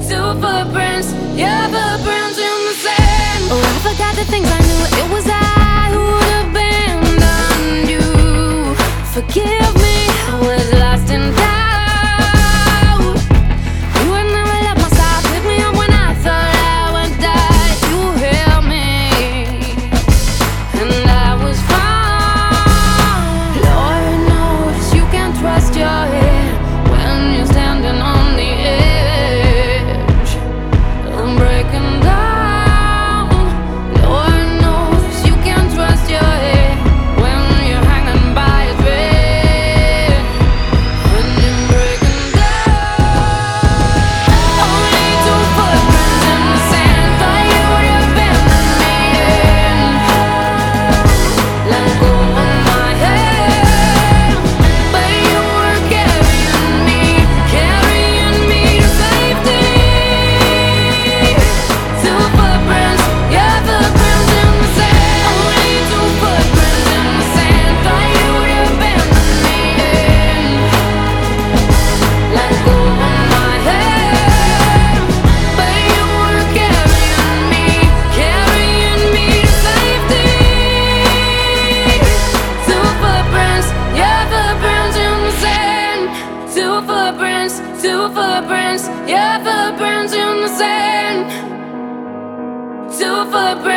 Two footprints, yeah, footprints in the sand. Oh, I forgot the things I knew. It was I who would abandon you. Forgive me, I was lost in doubt. You would never let my side, pick me up when I thought I would die. You held me, and I was fine. Lord knows you can trust your head when you're standing on the edge. I'm breaking down. Lord knows you can trust your head when you're hanging by a thread. When you're breaking down. Only two footprints in the sand. Thought you would abandon me and let go of my hand, but you were carrying me to safety. Two footprints, yeah, footprints in the sand. Only two footprints in the sand. Thought you would abandon me and let go of my hand, but you were carrying me to safety. Two footprints, yeah, footprints in the sand. Two footprints, yeah, footprints in the sand. Two footprints.